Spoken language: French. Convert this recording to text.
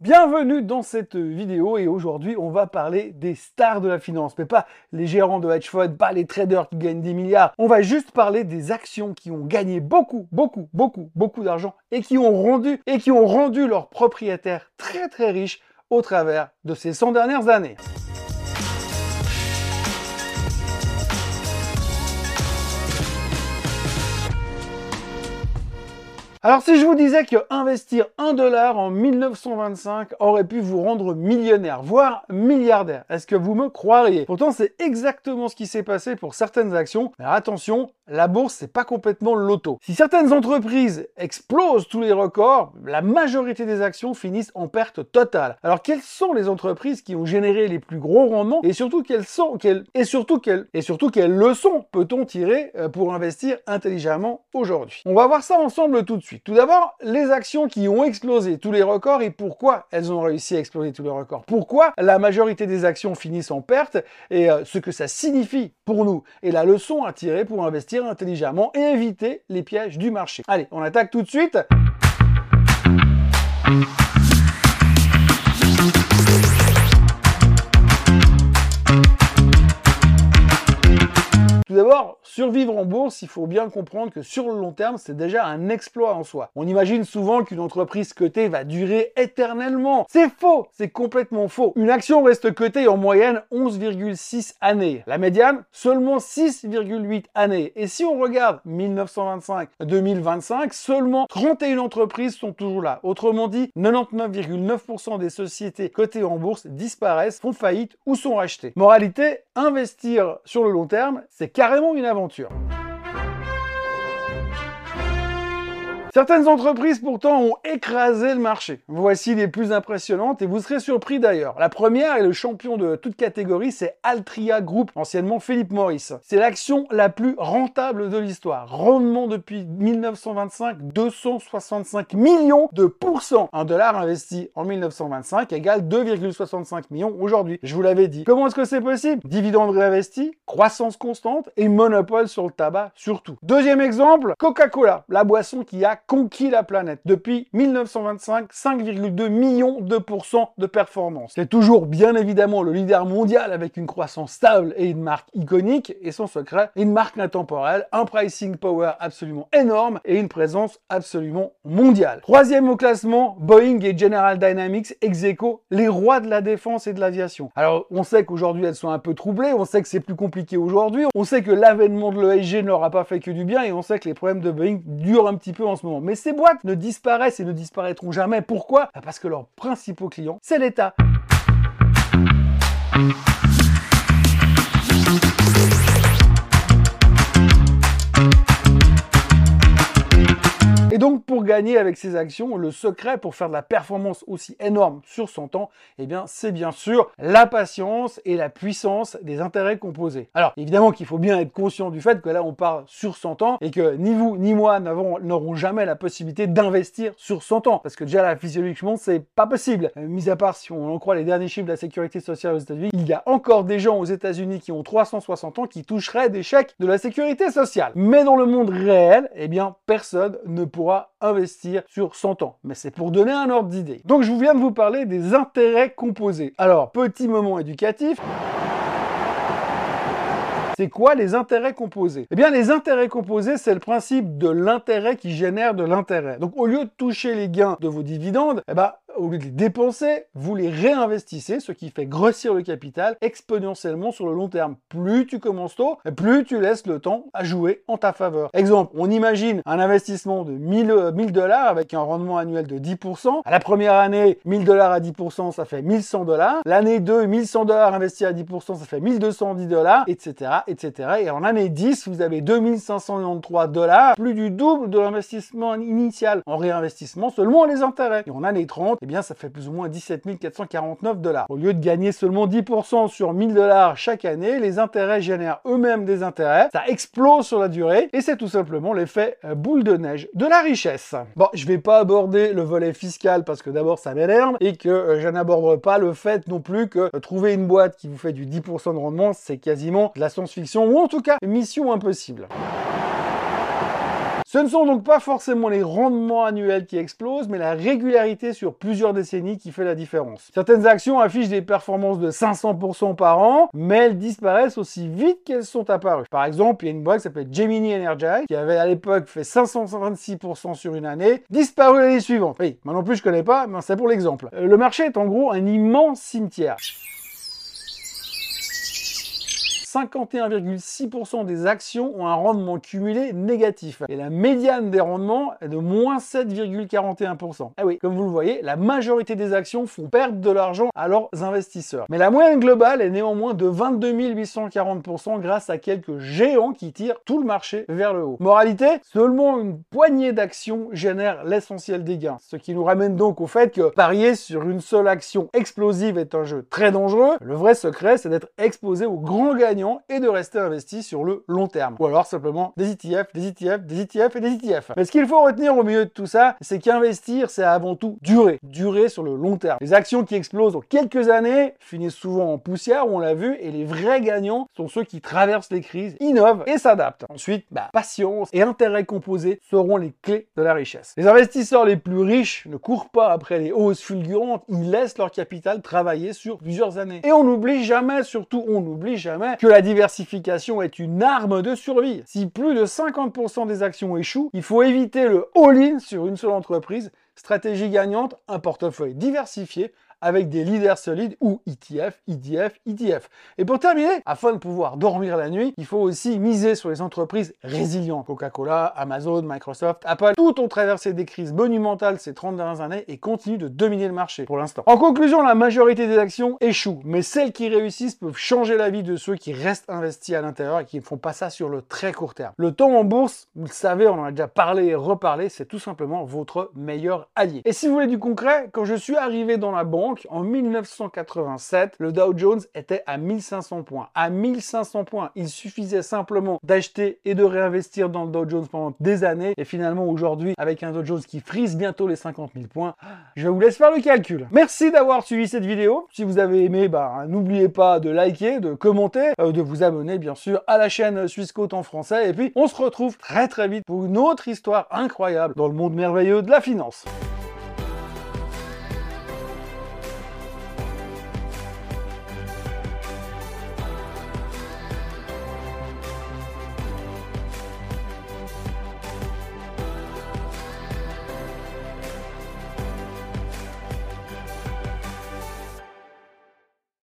Bienvenue dans cette vidéo et aujourd'hui on va parler des stars de la finance, mais pas les gérants de hedge funds, pas les traders qui gagnent des milliards. On va juste parler des actions qui ont gagné beaucoup d'argent et qui ont rendu leurs propriétaires très riches au travers de ces 100 dernières années. Alors si je vous disais que investir 1 $ en 1925 aurait pu vous rendre millionnaire, voire milliardaire, est-ce que vous me croiriez? Pourtant c'est exactement ce qui s'est passé pour certaines actions. Mais attention, la bourse c'est pas complètement le loto. Si certaines entreprises explosent tous les records, la majorité des actions finissent en perte totale. Alors quelles sont les entreprises qui ont généré les plus gros rendements et surtout quelles leçons peut-on tirer pour investir intelligemment aujourd'hui? On va voir ça ensemble tout de suite. Tout d'abord, les actions qui ont explosé tous les records et pourquoi elles ont réussi à exploser tous les records. Pourquoi la majorité des actions finissent en perte et ce que ça signifie pour nous et la leçon à tirer pour investir intelligemment et éviter les pièges du marché. Allez, on attaque tout de suite. Tout d'abord, survivre en bourse, il faut bien comprendre que sur le long terme, c'est déjà un exploit en soi. On imagine souvent qu'une entreprise cotée va durer éternellement. C'est faux, c'est complètement faux. Une action reste cotée en moyenne 11,6 années. La médiane, seulement 6,8 années. Et si on regarde 1925-2025, seulement 31 entreprises sont toujours là. Autrement dit, 99,9% des sociétés cotées en bourse disparaissent, font faillite ou sont rachetées. Moralité, investir sur le long terme, c'est carrément une aventure. Certaines entreprises pourtant ont écrasé le marché. Voici les plus impressionnantes et vous serez surpris d'ailleurs. La première et le champion de toute catégorie, c'est Altria Group, anciennement Philip Morris. C'est l'action la plus rentable de l'histoire. Rendement depuis 1925, 265 millions de pourcents. Un dollar investi en 1925 égale 2,65 millions aujourd'hui. Je vous l'avais dit. Comment est-ce que c'est possible? Dividendes réinvestis, croissance constante et monopole sur le tabac surtout. Deuxième exemple, Coca-Cola, la boisson qui a conquis la planète. Depuis 1925, 5,2 millions de pourcents de performance. C'est toujours bien évidemment le leader mondial avec une croissance stable et une marque iconique. Et son secret, une marque intemporelle, un pricing power absolument énorme et une présence absolument mondiale. Troisième au classement, Boeing et General Dynamics ex aequo, les rois de la défense et de l'aviation. Alors on sait qu'aujourd'hui elles sont un peu troublées, on sait que c'est plus compliqué aujourd'hui, on sait que l'avènement de l'ESG ne leur a pas fait que du bien et on sait que les problèmes de Boeing durent un petit peu en ce moment. Mais ces boîtes ne disparaissent et ne disparaîtront jamais. Pourquoi? Parce que leurs principaux clients, c'est l'État. Et donc, pour gagner avec ces actions, le secret pour faire de la performance aussi énorme sur 100 ans, eh bien, c'est bien sûr la patience et la puissance des intérêts composés. Alors, évidemment qu'il faut bien être conscient du fait que là, on part sur 100 ans et que ni vous ni moi n'aurons jamais la possibilité d'investir sur 100 ans. Parce que déjà, là, physiologiquement, c'est pas possible. Mis à part si on en croit les derniers chiffres de la sécurité sociale aux États-Unis, il y a encore des gens aux États-Unis qui ont 360 ans qui toucheraient des chèques de la sécurité sociale. Mais dans le monde réel, eh bien, personne ne pourra investir sur 100 ans. Mais c'est pour donner un ordre d'idée. Donc je viens de vous parler des intérêts composés. Alors, petit moment éducatif. C'est quoi les intérêts composés? Eh bien, les intérêts composés, c'est le principe de l'intérêt qui génère de l'intérêt. Donc, au lieu de toucher les gains de vos dividendes, eh ben, au lieu de les dépenser, vous les réinvestissez, ce qui fait grossir le capital exponentiellement sur le long terme. Plus tu commences tôt, plus tu laisses le temps à jouer en ta faveur. Exemple, on imagine un investissement de 1000 $ avec un rendement annuel de 10%. À la première année, 1000 $ à 10%, ça fait 1100 $. L'année 2, 1100 $ investis à 10%, ça fait 1210 $, etc., etc. Et en année 10, vous avez 2593 $, plus du double de l'investissement initial. En réinvestissement, seulement les intérêts. Et en année 30, eh bien, ça fait plus ou moins 17 449 $. Au lieu de gagner seulement 10% sur 1000 $ chaque année, les intérêts génèrent eux-mêmes des intérêts. Ça explose sur la durée et c'est tout simplement l'effet boule de neige de la richesse. Bon, je vais pas aborder le volet fiscal parce que d'abord ça m'énerve et que je n'aborderai pas le fait non plus que trouver une boîte qui vous fait du 10% de rendement, c'est quasiment de la science-fiction ou en tout cas mission impossible. Ce ne sont donc pas forcément les rendements annuels qui explosent, mais la régularité sur plusieurs décennies qui fait la différence. Certaines actions affichent des performances de 500% par an, mais elles disparaissent aussi vite qu'elles sont apparues. Par exemple, il y a une boîte qui s'appelle Gemini Energy, qui avait à l'époque fait 526% sur une année, disparu l'année suivante. Oui, moi non plus je connais pas, mais c'est pour l'exemple. Le marché est en gros un immense cimetière. 51,6% des actions ont un rendement cumulé négatif. Et la médiane des rendements est de moins 7,41%. Eh oui, comme vous le voyez, la majorité des actions font perdre de l'argent à leurs investisseurs. Mais la moyenne globale est néanmoins de 22 840% grâce à quelques géants qui tirent tout le marché vers le haut. Moralité, seulement une poignée d'actions génère l'essentiel des gains. Ce qui nous ramène donc au fait que parier sur une seule action explosive est un jeu très dangereux. Le vrai secret, c'est d'être exposé aux grands gagnants et de rester investi sur le long terme. Ou alors simplement des ETF, des ETF, des ETF et des ETF. Mais ce qu'il faut retenir au milieu de tout ça, c'est qu'investir, c'est avant tout durer. Durer sur le long terme. Les actions qui explosent en quelques années finissent souvent en poussière, on l'a vu, et les vrais gagnants sont ceux qui traversent les crises, innovent et s'adaptent. Ensuite, patience et intérêt composé seront les clés de la richesse. Les investisseurs les plus riches ne courent pas après les hausses fulgurantes, ils laissent leur capital travailler sur plusieurs années. Et on n'oublie jamais, surtout on n'oublie jamais, que la diversification est une arme de survie. Si plus de 50% des actions échouent, il faut éviter le all-in sur une seule entreprise. Stratégie gagnante, un portefeuille diversifié avec des leaders solides ou ETF, IDF, ETF. Et pour terminer, afin de pouvoir dormir la nuit, il faut aussi miser sur les entreprises résilientes. Coca-Cola, Amazon, Microsoft, Apple, toutes ont traversé des crises monumentales ces 30 dernières années et continuent de dominer le marché pour l'instant. En conclusion, la majorité des actions échouent, mais celles qui réussissent peuvent changer la vie de ceux qui restent investis à l'intérieur et qui ne font pas ça sur le très court terme. Le temps en bourse, vous le savez, on en a déjà parlé et reparlé, c'est tout simplement votre meilleur allié. Et si vous voulez du concret, quand je suis arrivé dans la banque, en 1987, le Dow Jones était à 1500 points. À 1500 points, il suffisait simplement d'acheter et de réinvestir dans le Dow Jones pendant des années. Et finalement, aujourd'hui, avec un Dow Jones qui frise bientôt les 50 000 points, je vous laisse faire le calcul. Merci d'avoir suivi cette vidéo. Si vous avez aimé, n'oubliez pas de liker, de commenter, de vous abonner, bien sûr, à la chaîne Swissquote en français. Et puis, on se retrouve très très vite pour une autre histoire incroyable dans le monde merveilleux de la finance.